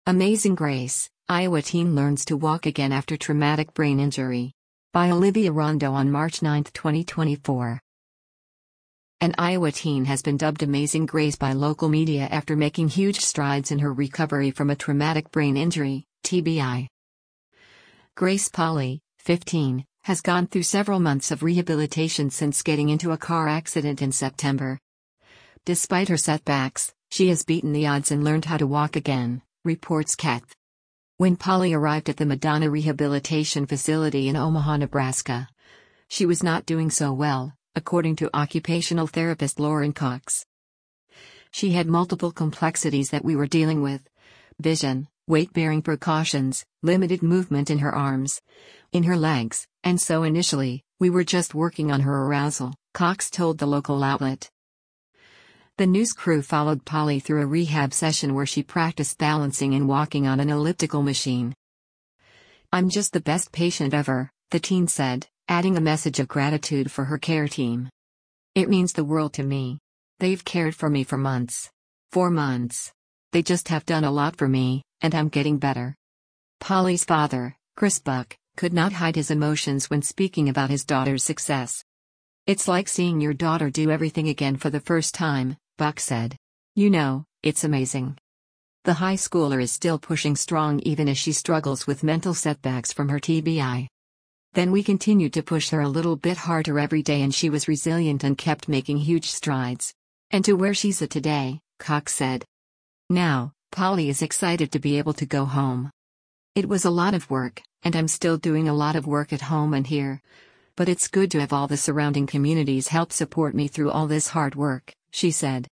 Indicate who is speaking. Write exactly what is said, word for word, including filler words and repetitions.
Speaker 1: Amazing Grace, Iowa teen learns to walk again after traumatic brain injury. By Olivia Rondo on March ninth, twenty twenty-four. An Iowa teen has been dubbed Amazing Grace by local media after making huge strides in her recovery from a traumatic brain injury, T B I. Grace Polly, fifteen, has gone through several months of rehabilitation since getting into a car accident in September. Despite her setbacks, she has beaten the odds and learned how to walk again, reports Keth. When Polly arrived at the Madonna Rehabilitation Facility in Omaha, Nebraska, she was not doing so well, according to occupational therapist Lauren Cox. She had multiple complexities that we were dealing with: vision, weight-bearing precautions, limited movement in her arms, in her legs, and so initially, we were just working on her arousal, Cox told the local outlet. The news crew followed Polly through a rehab session where she practiced balancing and walking on an elliptical machine. "I'm just the best patient ever," the teen said, adding a message of gratitude for her care team. "It means the world to me. They've cared for me for months. Four months. They just have done a lot for me, and I'm getting better." Polly's father, Chris Buck, could not hide his emotions when speaking about his daughter's success. "It's like seeing your daughter do everything again for the first time," Buck said. "You know, it's amazing." The high schooler is still pushing strong even as she struggles with mental setbacks from her T B I. "Then we continued to push her a little bit harder every day and she was resilient and kept making huge strides. And to where she's at today," Cox said. Now, Polly is excited to be able to go home. "It was a lot of work, and I'm still doing a lot of work at home and here. But it's good to have all the surrounding communities help support me through all this hard work," she said.